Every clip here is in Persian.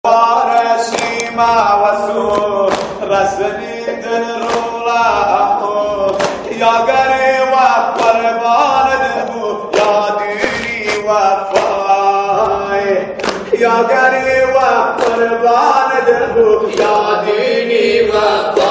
بارشیما وسو رسنی دل رولا یا گری و قربان دهو یا دیری وفای یا گری و قربان دهو یا دیری وفای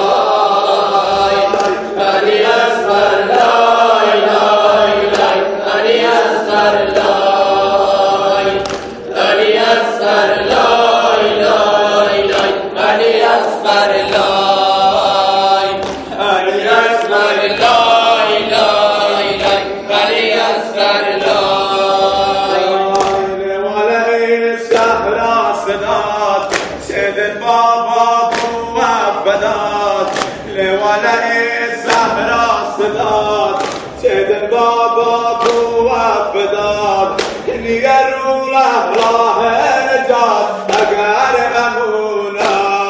علی اصغر لای لای لای علی اصغر لای علی اصغر لای لای لای علی اصغر لای علی اصغر لای لای لای علی اصغر لای ولای صحرا صدات سید بابا تو بدات ولای صحرا صدات سید بابا تو بدات نیرولا راه نجات اگر امونای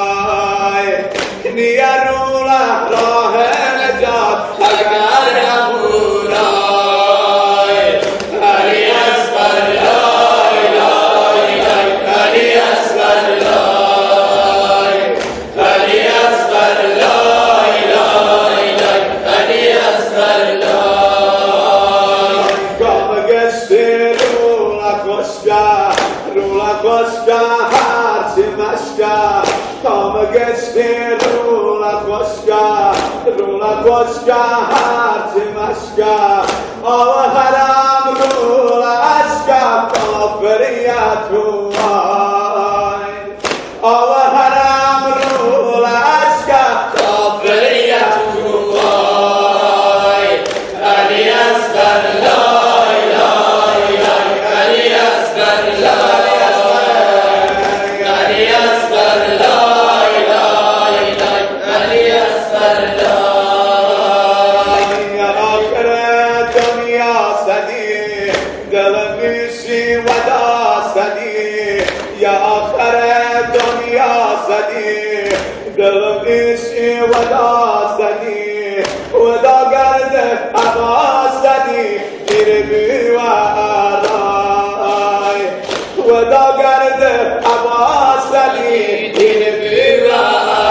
نیرولا راه نجات اگر امونای علی اصغر لای لای لای علی اصغر لای علی اصغر لای لای لای علی اصغر لای گام گشتی رولا کشکا هرچی مشکا کام گشتی رولا کشکا هرچی مشکا آو حرام رولا اشکا کافریت وای آو حرام رولا اشکا کافریت وای علی اصغر لای لای لای علی اصغر لای علی اصغر لای لای لای علی اصغر لای یا آخر دنیا سدی دل میشی ودا سدی یا آخر دنیا سدی دل میشی ودا سدی ودا گرد هوا سدی گیر بی و آرای ودا گرد هوا سدی گیر بی و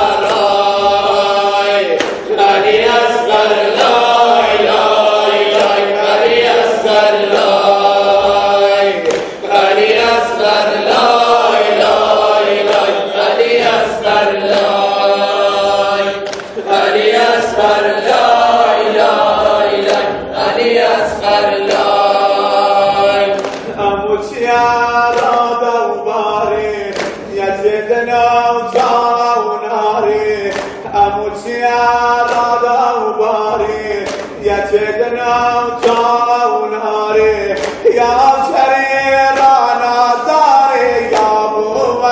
آرای علی اصغر لای لای لای علی اصغر لای علی اصغر لای لای لای علی اصغر لای علی اصغر لای لای لای علی اصغر لای اموچیارا دوباره یزیدنا و جانا و ناری اموچیارا دوباره یزیدنا و جانا و ناری یا شریرا نازاری یا بو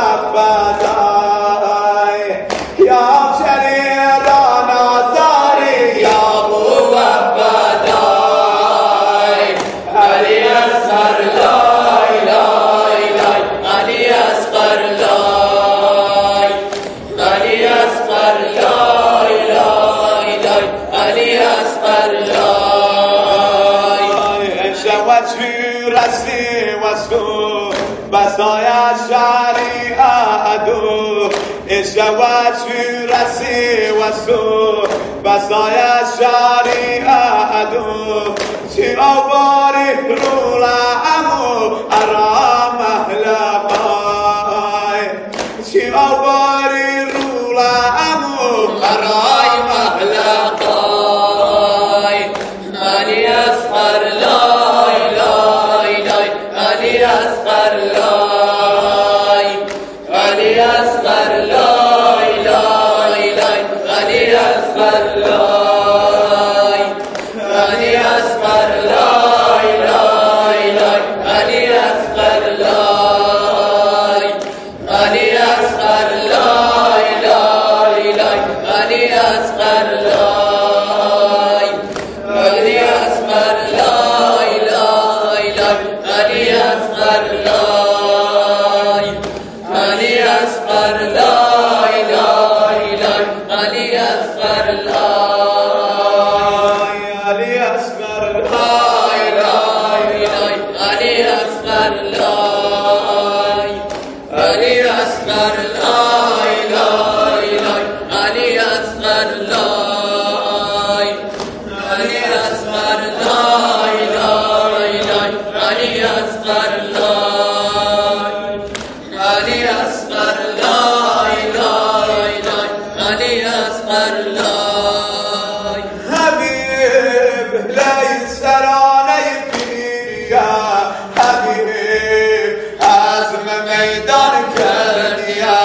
وفدای یا شریرا نازاری یا بو وفدای علی اصغر لای لای لای علی اصغر لای علی اصغر لای لای لای علی اصغر لای شود رسی وسو بسای شریعت شود رسی وسو بسای شریعت چی آواری رولا امو ارام اهلقای چی آواری رولا امو ارام اهلقای علی اصغر لای لای لای علی اصغر لای علی اصغر لای لای لای علی اصغر لای علی اصغر لای لای لای علی اصغر لای علی اصغر لای لای لای علی اصغر لای علی اصغر لای لای لای علی اصغر لای علی اصغر لای لای لای علی اصغر لای علی اصغر لای لای لای علی اصغر لای علی اصغر لای لای لای علی اصغر لای علی اصغر لای لای لای علی اصغر لای علی اصغر لای لای لای علی اصغر لای حبیب لیس ترانه پیریا حبیب عزم میدان کردیا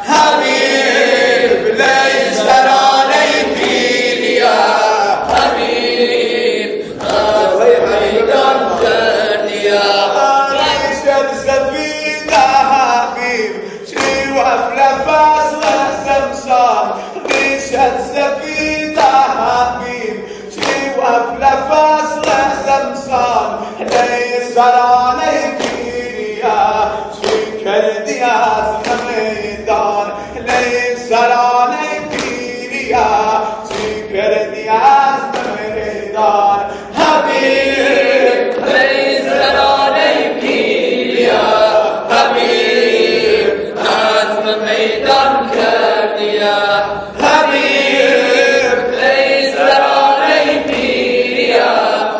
حبیب لیس ترانه پیریا حبیب عزم میدان کردیا ریشت سفیده حبیب چی وفل فصل سمسان ریشت سفیده حبیب چی وفل فصل سمسان لیس ترانه پیریا چی کردی از میدان لیس ترانه پیریا چی کردی از میدان حبیب لیس ترانه پیریا حبیب عزم میدان کردیا حبیب لیس ترانه پیریا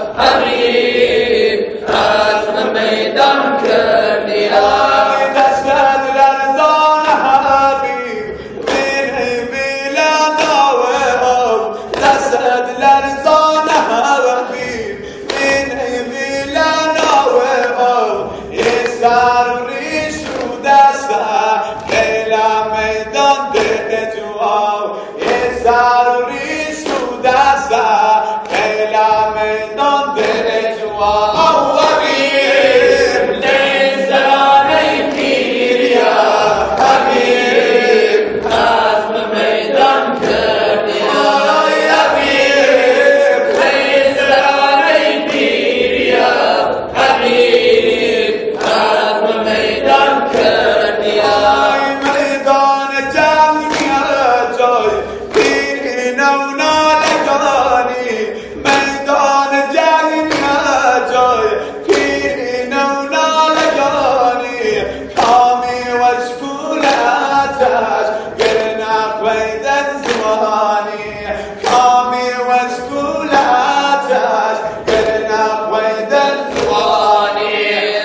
حبیب عزم میدان کردیا دستت لرزان حبیب من میلاد آب دستت لرزان حبیب من میلاد آب یه سر ریش رو دستت کلا میدان ده جواب یه سر ریش رو دستت کلا میدان ده جواب حبیب لیس ترانه پیریا حبیب عزم میدان کردیا حبیب لیس ترانه پیریا حبیب عزم میدان کردیا میدان جمعی جای پیری نونا لگانی میدان جمعی جای پیری نونا لگانی کامی و شکولتش گرنا قویدن زمانی کامی و شکولتش گرنا قویدن زمانی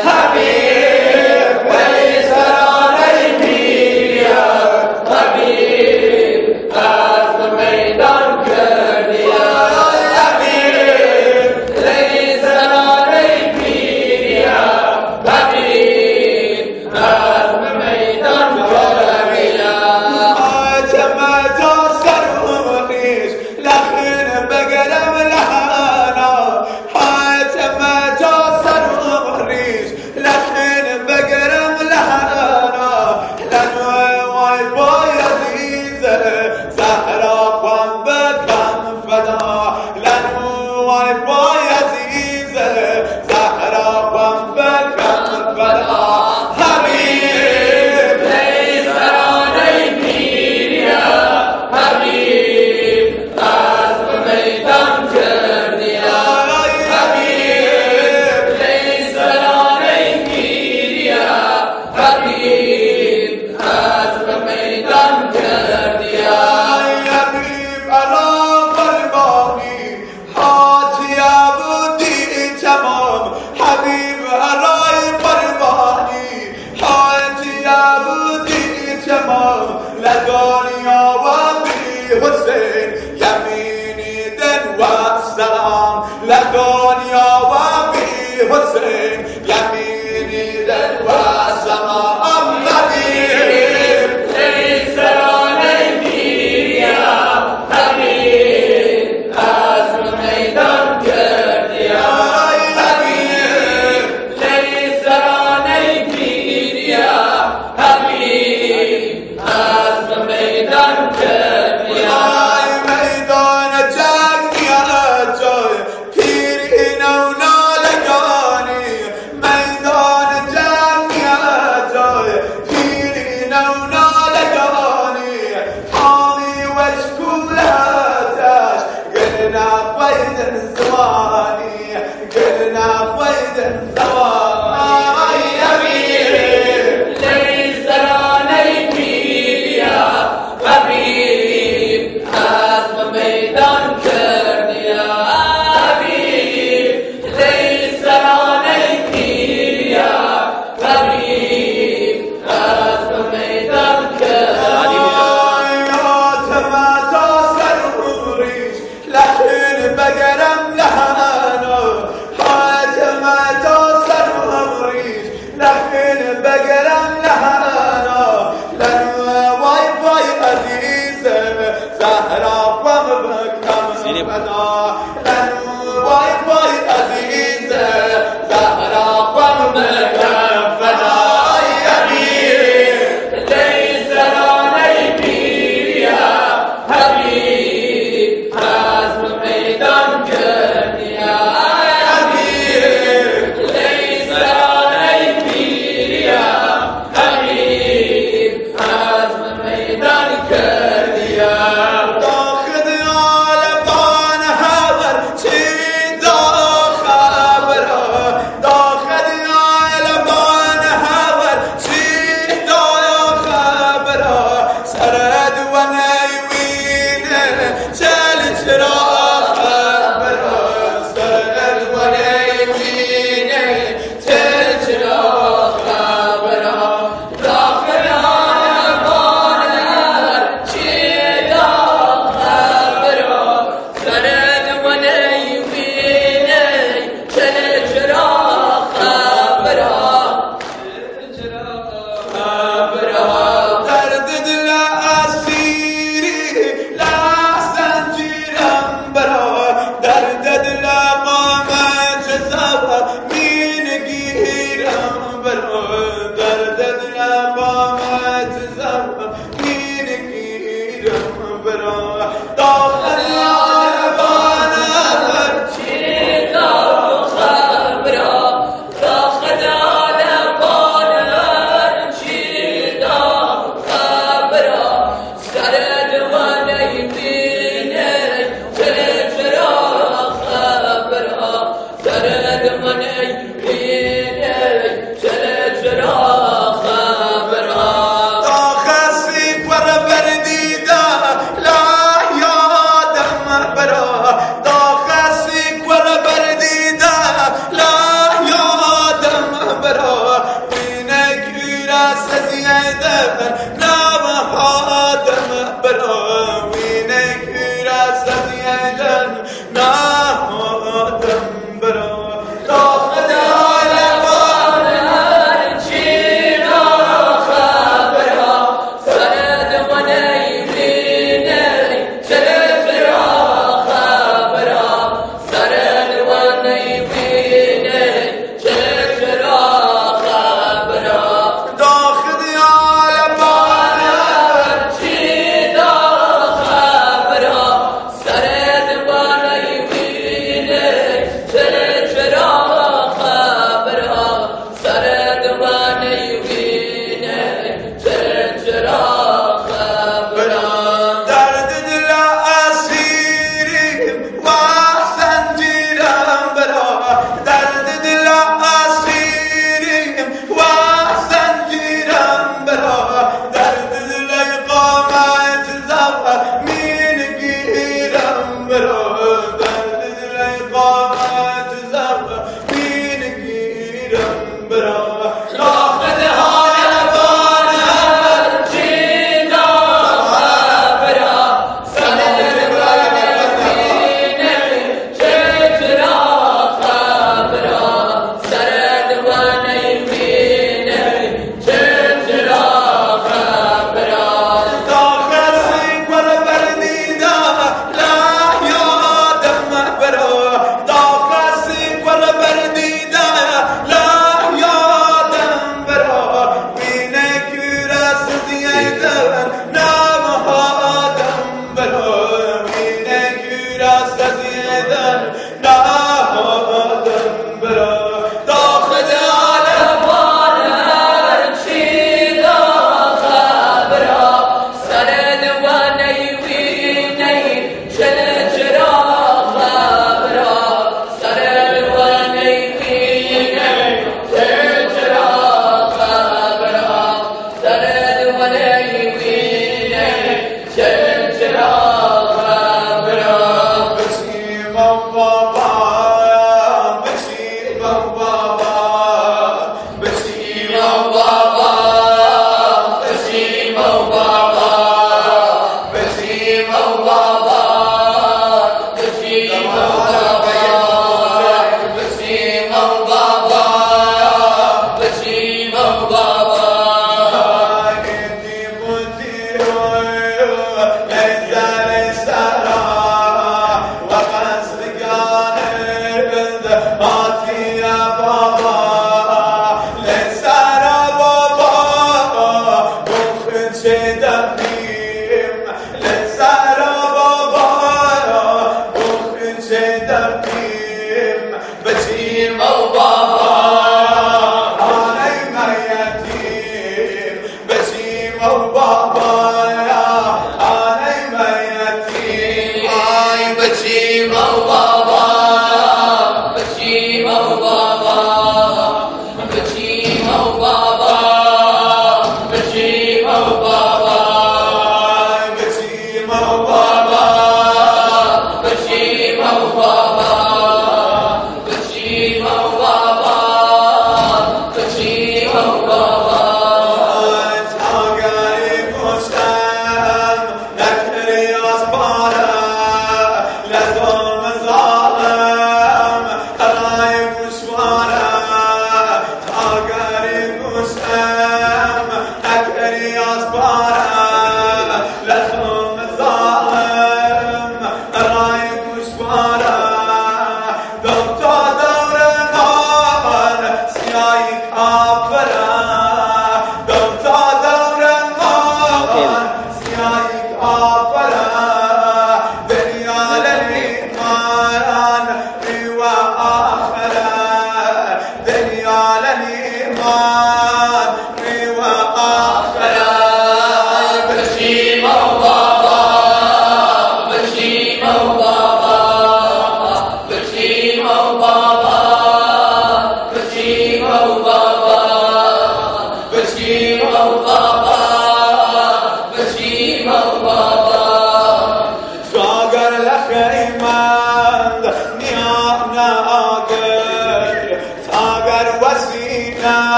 حبیب لیس ترانه پیریا حبیب عزم میدان کردیا حبیب لیس ترانه پیریا حبیب عزم میدان کردیا جمعتا سرونیش لخن بگرم لحنا جمعتا سرونیش لخن بگرم لحنا لنوی وای بای عزیزه زهرا قم بکم فدا لنوی وای بای عزیزه زهرا قم بکم فدا حبیب لیس ترانه پیریا حبیب عزم میدان کردیا حبیب لیس ترانه پیریا حبیب عزم میدان کردیا حبیب علا قربانی حاجی عبودی تمام حبیب علای قربانی حاجی عبودی تمام لدنیا و بی حسین یمینی دن و سلام لدنیا و بی حسین یمینی دن و سلام حبیب لیس ترانه پیریا حبیب عزم میدان کردیا حبیب لیس ترانه پیریا حبیب عزم میدان کردیا میدان جنگ جای پیری نونا لگانی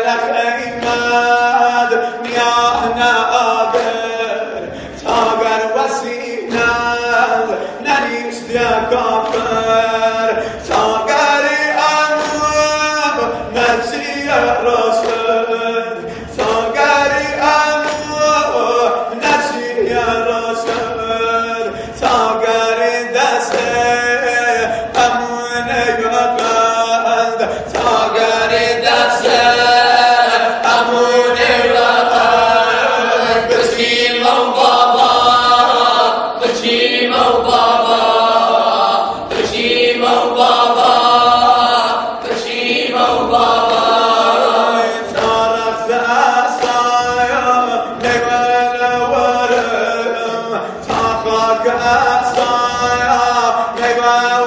خیمد میانه آگر تاگر وسیند ننیست یا کافر تاگری امام نسی رسد تاگری امام نسی رسد تاگری دست امون یقند تاگری دست امون یقند بچیم و بابا بچیم و بابا بچیم و بابا بچیم و بابا تارخ اسایا نگل ورم تا خاک اسایا نگل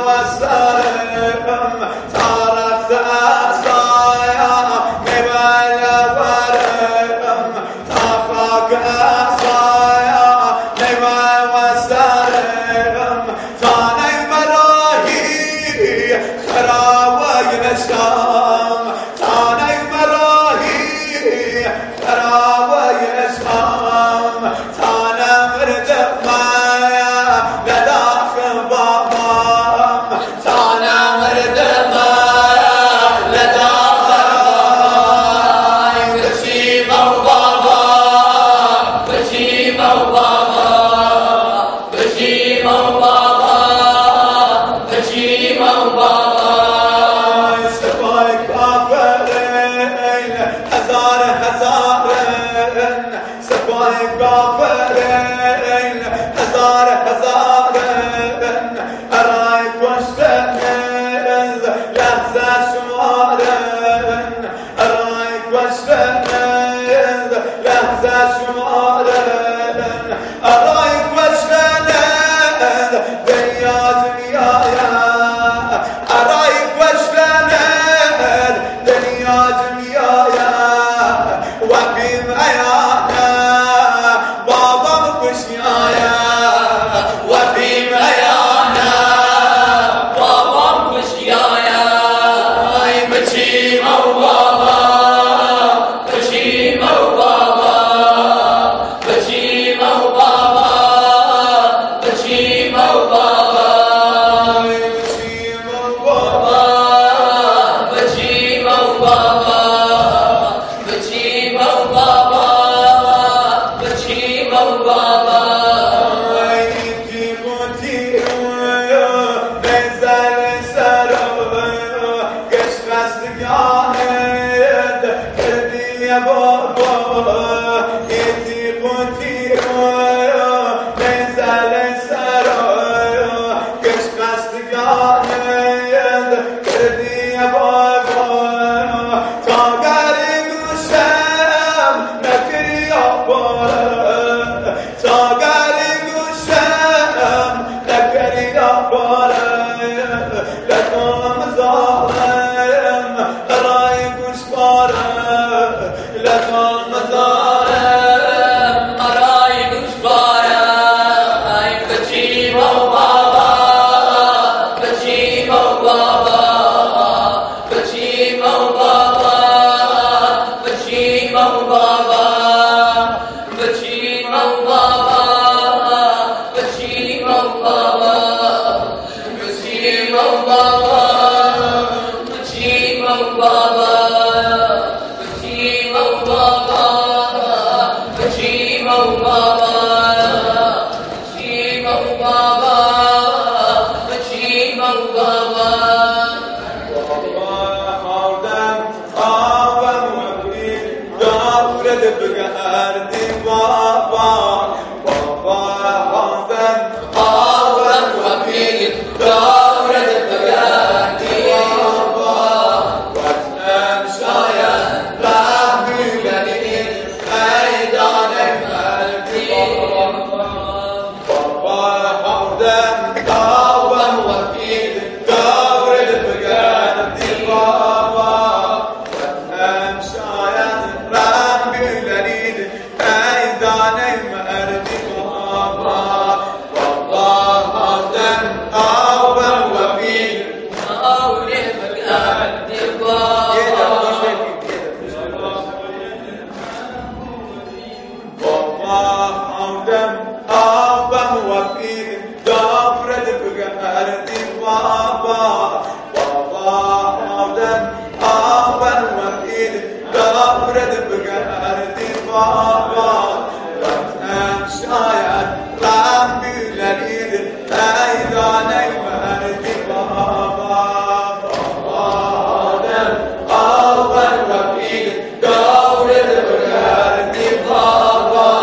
وسرم تارخ اسایا نگل ورم تا خاک اسایا نگل وسرم تا نمراهی خرابای نشام تا نمراهی خرابای نشام تا نمرد مایا لداخل بابام تا نمرد مایا لداخل بابام بچیم و بابا بچیم و بابا بچیم و بابا بچیم و بابا سپاه کافرین هزار هزارن سپاه کافرین هزار هزارن ارای کشتن لحظه شمارن ارای کشتن لحظه شمارن ارای کشتن دنیا دنیایا ارای کشتن دنیا دنیایا و بیم ایانا بابام کشیایا و بیم ایانا بابام کشیایا بچیم و بابا بچیم و بابا بچیم و بابا بچیم و بابا بچیم و بابا بچیم و بابا بچیم و بابا بچیم و بابا ایتی بودی بزر سرو گشتگانت کردی بابا ایتی بودی بزر سرو گشتگانت کردی بابا تاگری گوشم نکری آبارم تاگری گوشم نکری آبارم لکم زارم رای گوش بارم لکم زارم رای گوش بارم بچیم و بابا بچیم و بابا بچیم و بابا بچیم و بابا بچیم و بابا بچیم و بابا بچیم و بابا بچیم و بابا بچیم و بابا بچیم و بابا بچیم و بابا بچیم و بابا بگردی بابا بابا حاضر آورم و بیر دورت بگردی بابا وطنم شاید راه بیلنی میدان مردی بابا حاضر آورم و بیر دورت بگردی بابا وطنم شاید راه بیلنی میدان بابا رفتم شاید غم بیلرید پیدا نیوردی بابا آدم آور رفیق دورت بگردی بابا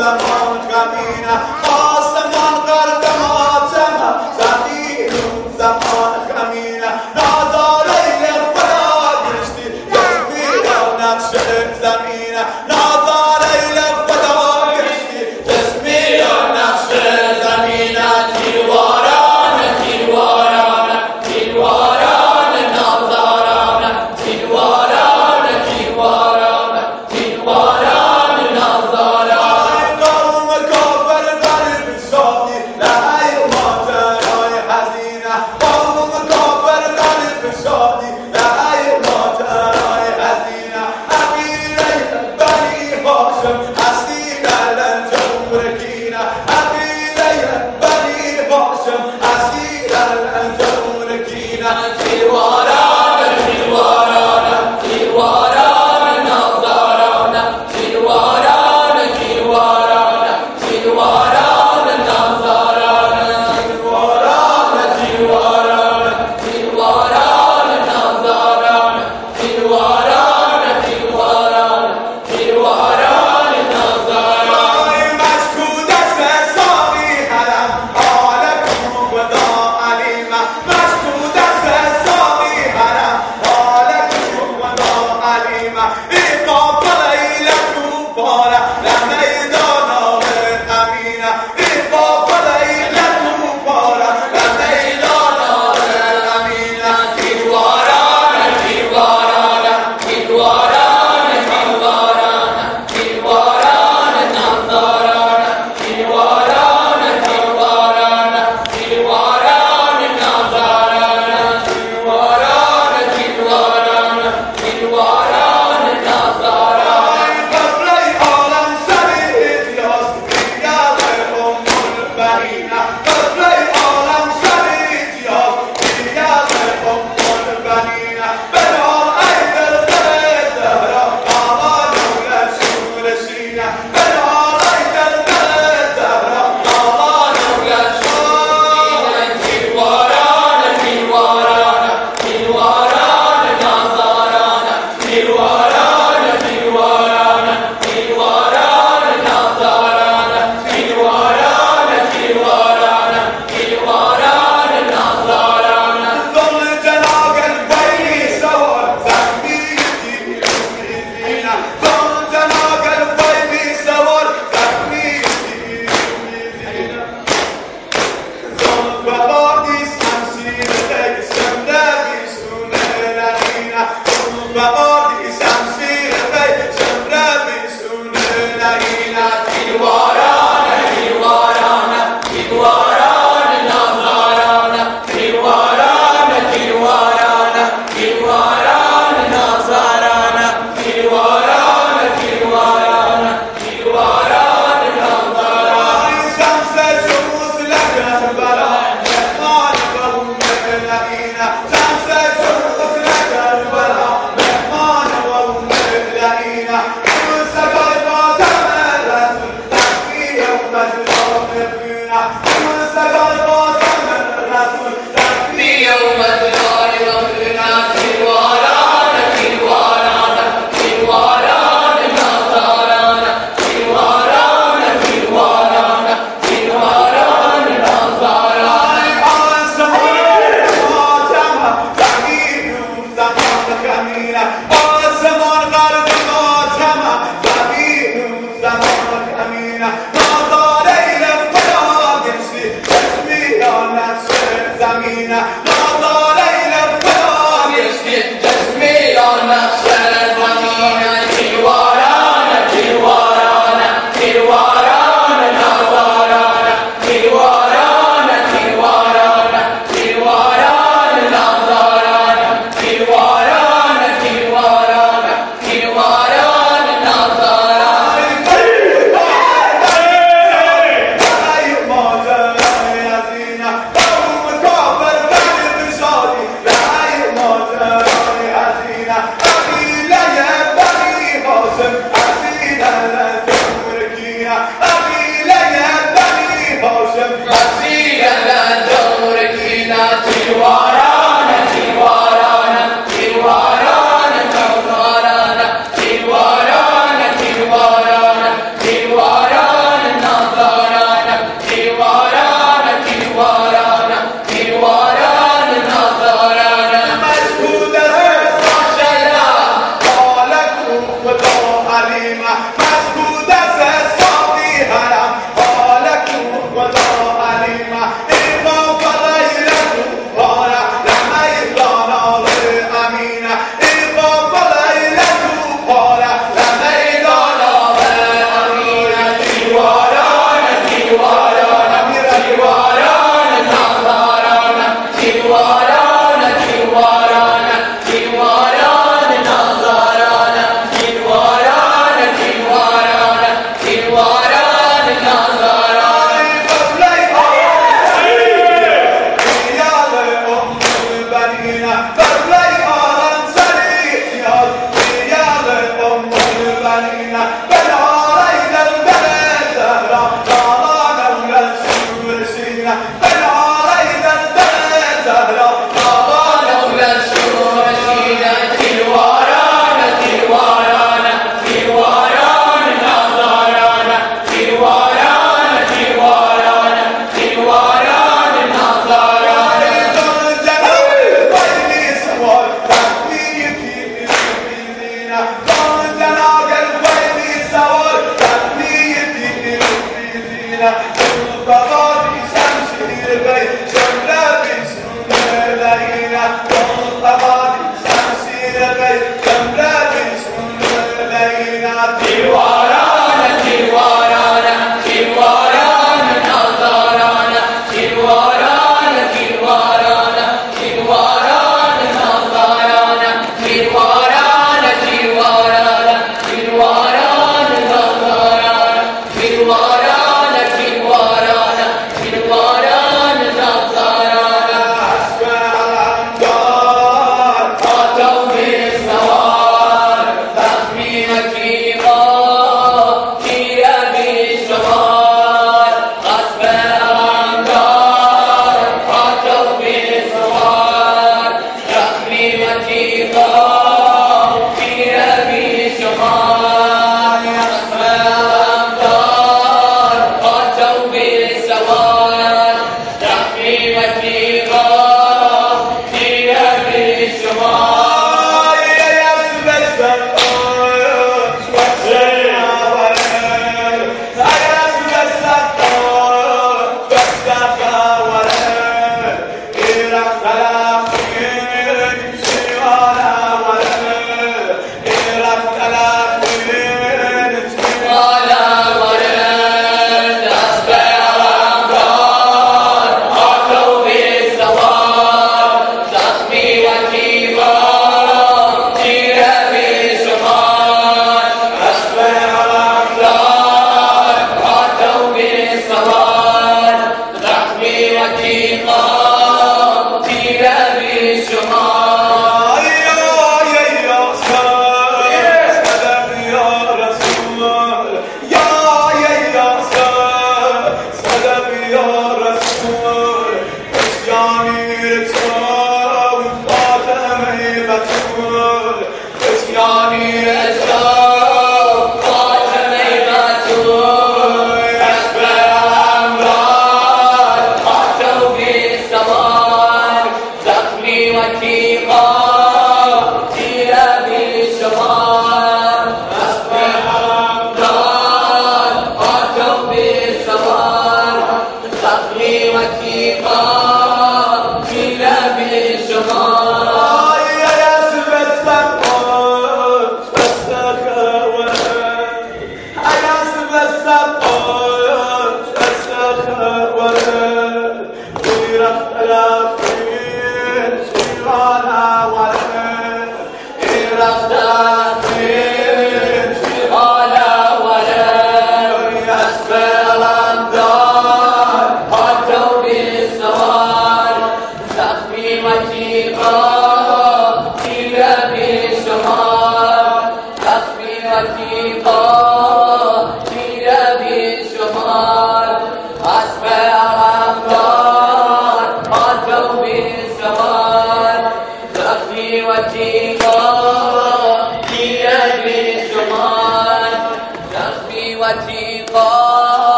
زمان غمینه آسمان غرق ماتمه زمین زمان غمینه ناداره خدا گشتی جسمی و نقش زمینه ناداره خدا گشتی جسمی و نقش زمینه تیرواران تیرواران تیرواران نازاران تیرواران تیرواران تیرواران نازاران قوم کافر غریب شادی لحی ماجرای حزینه قوم کافر غریب شادی لحی ماجرای حزینه امیر بنی هاشم هستی در لنجور کینه امیر بنی هاشم هستی در لنجور کینه تیرواران تیرواران تیرواران نازاران تیرواران تیرواران تیرواران نازاران تیرواران تیرواران تیرواران نازاران تیرواران تیرواران تیرواران نازاران مشکود است ساقی حرم حالکم ودا علیمه مشکود است ساقی حرم حالکم ودا علیمه این قافله لکم باره لمیدان امینه این قافله لکم باره لمیدان امینه تیرواران تیرواران تیرواران تیرواران تیرواران نازاران تیرواران تیرواران تیرواران نازاران تیرواران تیرواران تیرواران نازاران قبله عالم سری احتیاز دیگر ام البنینه قبله عالم سری احتیاز دیگر ام البنینه بدار ای دلبر زهرا آقا دولت شور شینه بدار ای دلبر زهرا آقا دولت شور تیرواران تیرواران تیرواران نازاران تیرواران تیرواران تیرواران نازاران تیرواران تیرواران تیرواران نازاران ظل جناق الویلی سوار زخمی دیرینه ظل جناق الویلی سوار زخمی دیرینه ظل فبادیس همسیر دیگ شمده بیشونه لحینه ظل فبادیس همسیر دیگ شمده بیشونه لحینه تیرواران تیرواران تیرواران نازاران تیرواران تیرواران تیرواران نازاران تیرواران تیرواران تیرواران نازاران شمس شموس لگن بلا مهمان قوم لحینه شمس شموس لگن بلا مهمان قوم لحینه اون سگای فاطمه رسول تحقی یوم الجلال مبینه اون سگای فاطمه رسول تحقی يوم الدار وفرنا تيرواران تيرواران تيرواران نازاران تيرواران تيرواران تيرواران نازاران آسمان غرق ماتمه زمین زمان غمینه نازاره خدا گشتی Kirwana,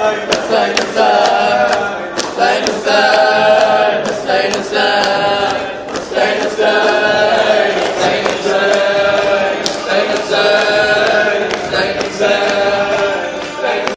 Hüseyin Hüseyin Hüseyin Hüseyin Hüseyin Hüseyin